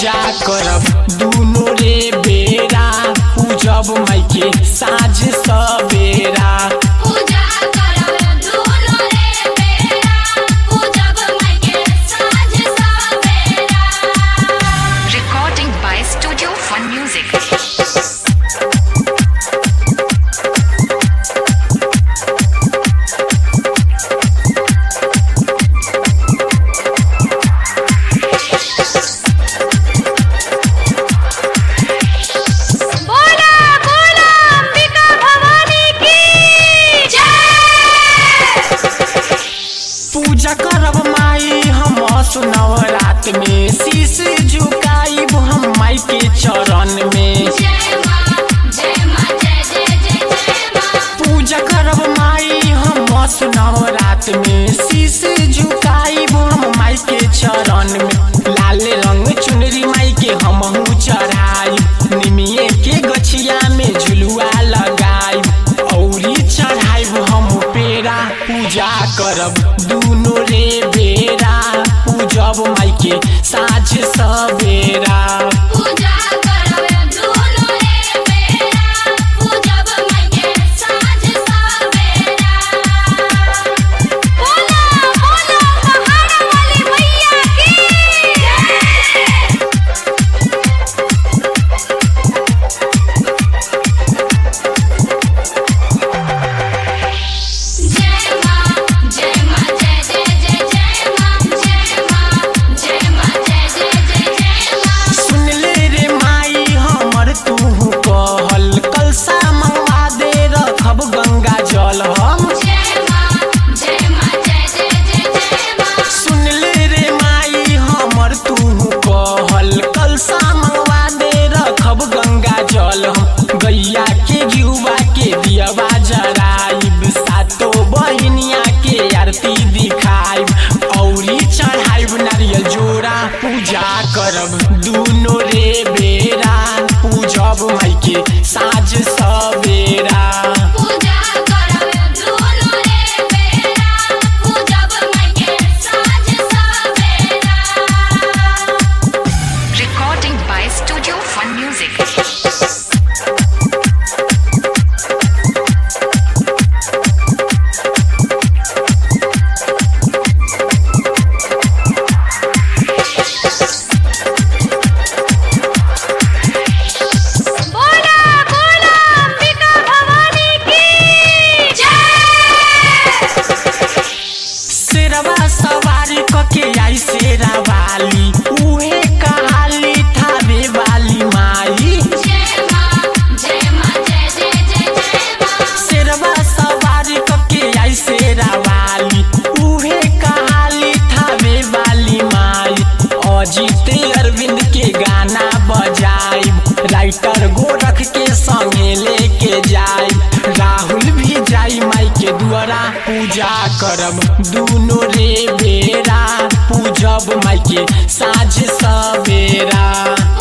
पूजा करब दुनो रे बेरा पूजब माई के साँझ सवेरा पूजा करब दुनो रे बेरा पूजब माई के साँझ सवेरा। Recording by Studio Fun Music. पूजा करब माई हम नवरात में शीश झुकाइब हम माई के चरण में। जय माँ जय माँ जय जय जय जय माँ। पूजा करब माई हम नवरात में शीश झुकाइब हम माई के चरण में। लाल रंग चुनरी माई के हमहू चढ़ाइब निमिये के गछिया में झुलुआ लगाइब औरी चढ़ाइब हम पेड़ा पूजा करब दुनो रे बेरा पूजब माई के साँझ सवेरा पूजा करब दुनो रे बेरा पूजब माई के साँझ सवेरा। बोलो बोलो पहाड़ वाली मैया की जय माँ जय माँ जय जय जय जय माँ। जय माँ जय माँ जय जय जय जय माँ। सुन ले रे माई हमर तू कहल कलसा मंगवा दे रखब गंगा जल हम। जय माँ जय माँ जय जय जय जय माँ। सुन ले रे माई हमर तू कहल कलसा मंगवा दे रखब गंगा जल हम। गैया के जुआ के दियवा जराइब सातो बहिनिया के आरती दिखाइब औरी चढ़ाइब नारियल जोड़ा पूजा करब दुनो रे बेरा पूजब माई के साँझ सवेरा पूजा करब दुनो रे बेरा पूजब माई के साँझ सवेरा। Recording by Studio Fun Music. बोला बोला अंबिका भवानी की जय। शेरवा सवारी कके आई शेरा वाली उहे कहाली थावे वाली माई। जय माँ जय माँ जय जय जय जय माँ। शेरवा सवारी कके आई शेरा वाली उहे कहाली थावे वाली माई। अजीत अरविंद के गाना बजाइब राइटर गोरख के संगे लेके जाइब राहुल भी जाई माई के द्वारा पूजा करब दुनो रे बेरा पूजब माई के साँझ सवेरा।